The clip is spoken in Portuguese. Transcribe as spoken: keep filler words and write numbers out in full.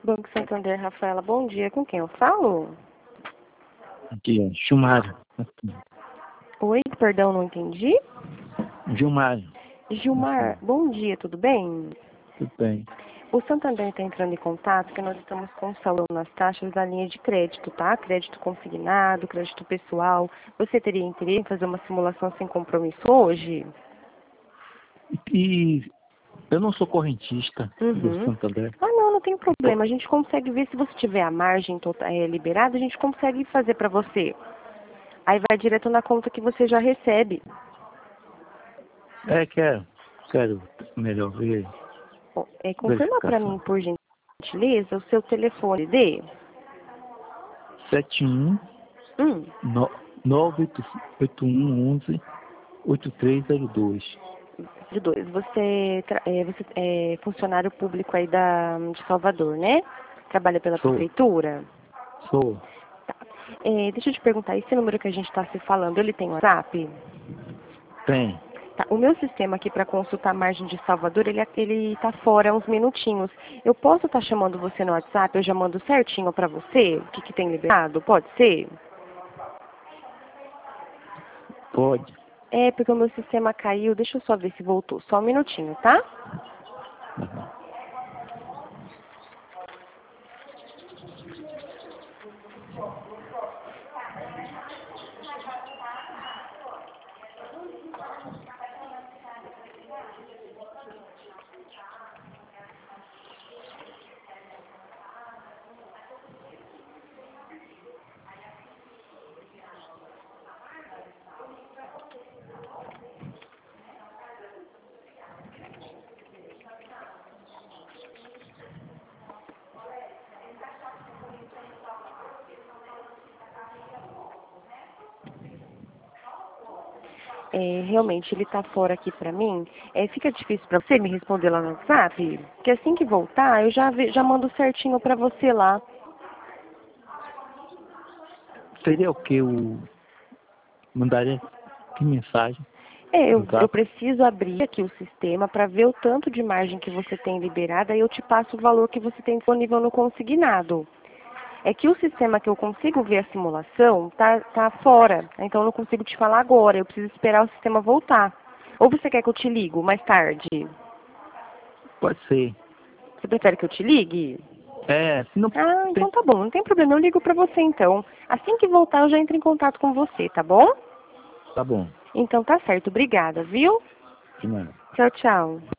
Banco Santander, Rafaela, bom dia. Com quem eu falo? Aqui, Gilmário. Oi, perdão, não entendi. Gilmário. Gilmar, bom dia, tudo bem? Tudo bem. O Santander está entrando em contato porque nós estamos com um salão nas taxas da linha de crédito, tá? Crédito consignado, crédito pessoal. Você teria interesse em fazer uma simulação sem compromisso hoje? E eu não sou correntista do Uhum. Santander. Ah, não, não tem problema. A gente consegue ver se você tiver a margem total, é, liberada, a gente consegue fazer para você. Aí vai direto na conta que você já recebe. É, quero. Quero melhor ver. Bom, é, confirma para mim, Verificação. por gentileza, o seu telefone D. sete um Hum, nove oito um onze oito três zero dois. de dois. Você, tra- é, você é funcionário público aí da, de Salvador, né? Trabalha pela Sou. prefeitura? Sou. Tá. É, deixa eu te perguntar, esse número que a gente está se falando, ele tem WhatsApp? Tem. Tá, o meu sistema aqui para consultar a margem de Salvador, ele ele tá fora uns minutinhos. Eu posso estar chamando você no WhatsApp, eu já mando certinho para você o que, que tem liberado? Pode ser? Pode. É, porque o meu sistema caiu, deixa eu só ver se voltou. Só um minutinho, tá? É, realmente, ele tá fora aqui pra mim. É, fica difícil pra você me responder lá no WhatsApp? Porque assim que voltar, eu já, ve- já mando certinho pra você lá. Seria o que? Eu mandaria que mensagem? É, No eu, eu zap? preciso abrir aqui o sistema para ver o tanto de margem que você tem liberada e eu te passo o valor que você tem disponível no consignado. É que o sistema que eu consigo ver a simulação tá, tá fora, então eu não consigo te falar agora, eu preciso esperar o sistema voltar. Ou você quer que eu te ligo mais tarde? Pode ser. Você prefere que eu te ligue? É, se não Ah, tem. então tá bom, não tem problema, eu ligo pra você então. Assim que voltar eu já entro em contato com você, tá bom? Tá bom. Então tá certo, obrigada, viu? De nada. Tchau, tchau.